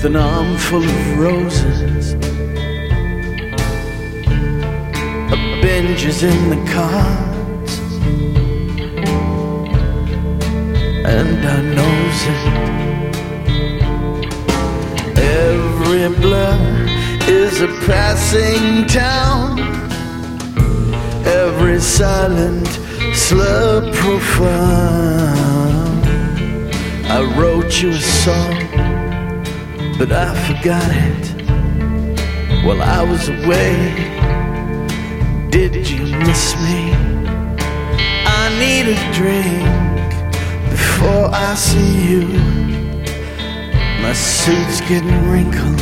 with an armful of roses. A binge is in the cards, and I knows it. Every blur is a passing town, every silent slur profound. I wrote you a song, but I forgot it while I was away. Did you miss me? I need a drink before I see you. My suit's getting wrinkled.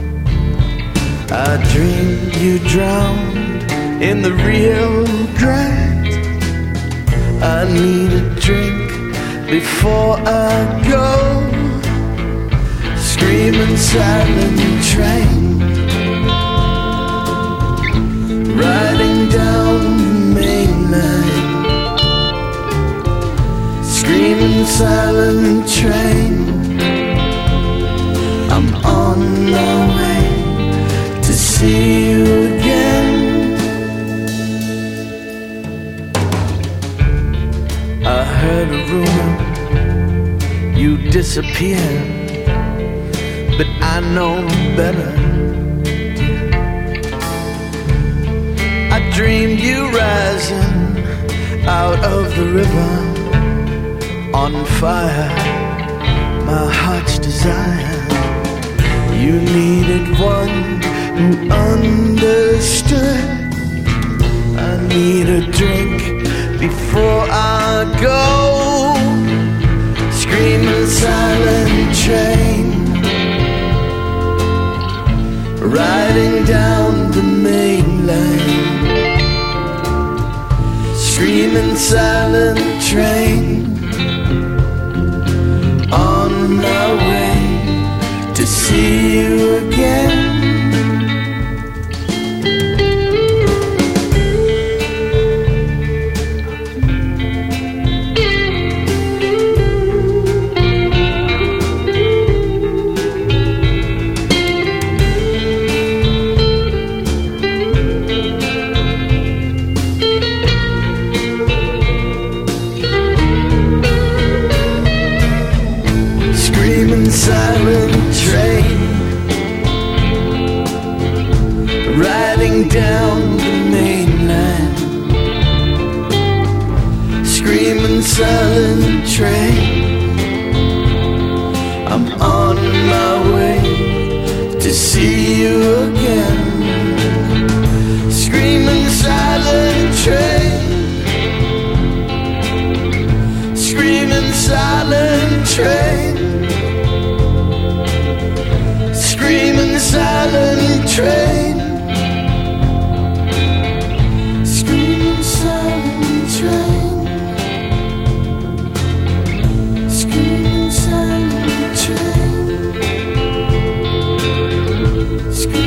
I dreamed you drowned in the Rio Grande. I need a drink before I go. Screaming silent train, riding down the main line. Screaming silent train, I'm on my way to see you again. I heard a rumor you disappeared, but I know better. I dreamed you rising out of the river, on fire, my heart's desire. You needed one who understood. I need a drink before I go. Screaming silent train, riding down the main line. Screaming silent train, on my way to see you again. Silent train, riding down the main line. Screaming silent train, I'm on my way to see you again. Screaming silent train, screaming silent train, screaming silent train, screaming silent train, screaming silent train, screaming